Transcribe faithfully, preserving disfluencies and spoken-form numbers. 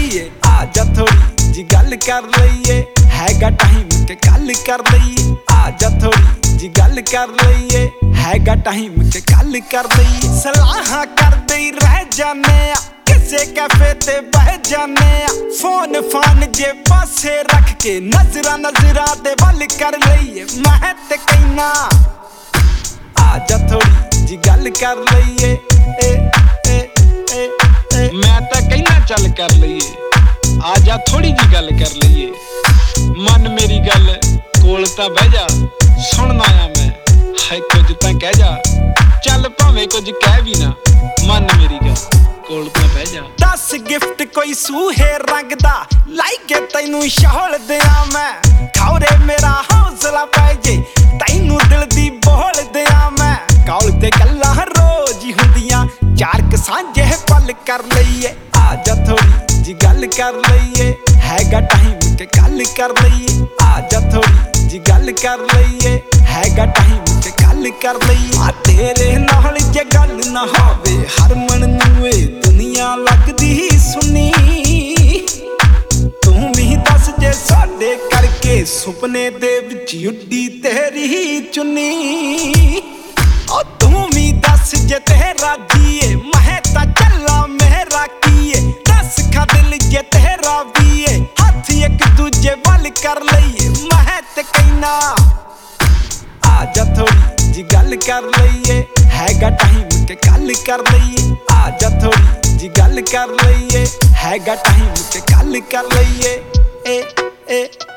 ਲਈਏ ਆ ਜਾ ਥੋੜੀ ਜੀ ਗੱਲ ਕਰ ਲਈਏ ਹੈਗਾ ਟਾਈਮ ਕਿ ਕੱਲ ਕਰ ਲਈਏ ਆ ਜਾ ਥੋੜੀ ਜੀ ਗੱਲ ਕਰ ਲਈਏ ਹੈਗਾ ਟਾਈਮ ਕਿ ਕੱਲ ਕਰ ਲਈਏ ਸਲਾਹਾਂ ਕਰਦੇ ਹੀ ਰਹਿ ਜਾਨੇ ਆ ਕਿਸੇ ਕੈਫੇ ਤੇ ਬਹਿ ਜਾਨੇ ਆ ਫੋਨ ਫਾਨ ਜੇ ਪਾਸੇ ਰੱਖ ਕੇ ਨਜ਼ਰਾਂ ਨਜ਼ਰਾਂ ਦੇ ਵੱਲ ਕਰ ਲਈਏ ਮੈਂ ਤੇ ਕਹਿਣਾ ਆ ਜਾ ਥੋੜੀ ਜੀ ਗੱਲ ਕਰ ਲਈਏ ਏ ਏ ਏ ਏ ਮੈਂ ਤਾਂ ਕਹਿਣਾ ਚੱਲ ਕਰ ਲਈਏ ਆ ਜਾ ਥੋੜੀ ਜੀ ਗੱਲ ਕਰ ਲਈਏ ਮਨ ਮੇਰੀ ਗੱਲ ਕੋਲ ਤਾਂ ਬਹਿ ਜਾ ਸੁਣਨਾ ਆ ਮੈਂ ਹਾਏ ਕੁਝ ਤਾਂ ਕਹਿ ਜਾ ਚੱਲ ਭਾਵੇਂ ਕੁਝ ਕਹਿ ਵੀ ਨਾ ਮਨ ਮੇਰੀ ਗੱਲ ਕੋਲ ਤਾਂ ਬਹਿ ਜਾ ਦਸ ਗਿਫਟ ਕੋਈ ਸੂਹੇ ਰੰਗ ਦਾ ਲਾਈਕੇ ਤੈਨੂੰ ਸ਼ੌਲ ਦਿਆਂ ਮੈਂ ਖੌਰੇ ਮੇਰਾ ਹੌਸਲਾ ਪੈ ਜੇ ਤੈਨੂੰ ਦਿਲ ਦੀ ਬੋਲ ਦਿਆਂ ਮੈਂ ਕੌਲ ਤੇ ਗੱਲਾਂ ਰੋਜ਼ ਹੀ ਹੁੰਦੀਆਂ ਚਾਰ ਕ ਸਾਂਝੇ ਪਲ ਕਰ ਲਈਏ ਆ ਜਾ ਥੋੜੀ ਜੀ ਗੱਲ ਕਰ ਲਈਏ ਹੈਗਾ ਟਾਈਮ ਕਿ ਕੱਲ ਕਰ ਲਈਏ ਆ ਜਾ ਥੋੜੀ ਜੀ ਗੱਲ ਕਰ ਲਈਏ ਹੈਗਾ ਟਾਈਮ ਕਿ ਕੱਲ ਕਰ ਲਈਏ ਆ ਤੇਰੇ ਨਾਲ ਜੇ ਗੱਲ ਨਾ ਹੋਵੇ ਹਰਮਨ ਨੂੰ ਏ ਦੁਨੀਆ ਲੱਗਦੀ ਸੁਣੀ ਤੂੰ ਵੀ ਦੱਸ ਜੇ ਸਾਡੇ ਕਰਕੇ ਸੁਪਨੇ ਦੇ ਵਿੱਚ ਉੱਡੀ ਤੇਰੀ ਚੁੰਨੀ ਓ ਤੂੰ ਵੀ ਦੱਸ ਜੇ ਤੇਰਾ ਜੀਏ ਮੈਂ ਤਾਂ ਚੱਲਾਂ ਮੇਰਾ ਕੀਏ ਦੱਸ ਖਾ ਦਿਲ ਜੇ ਤੇਰਾ ਵੀ ਏ ਹੱਥ ਇੱਕ ਦੂਜੇ ਵੱਲ ਕਰ ਲਈਏ ਮੈਂ ਤੇ ਕਹਿਣਾ ਆ ਜਾ ਥੋੜੀ ਜੀ ਗੱਲ ਕਰ ਲਈਏ ਹੈਗਾ ਟਾਈਮ ਕਿ ਕੱਲ ਕਰ ਲਈਏ ਆ ਜਾ ਥੋੜੀ ਜੀ ਗੱਲ ਕਰ ਲਈਏ ਹੈਗਾ ਟਾਈਮ ਕਿ ਕੱਲ ਕਰ ਲਈਏ ਏ ਏ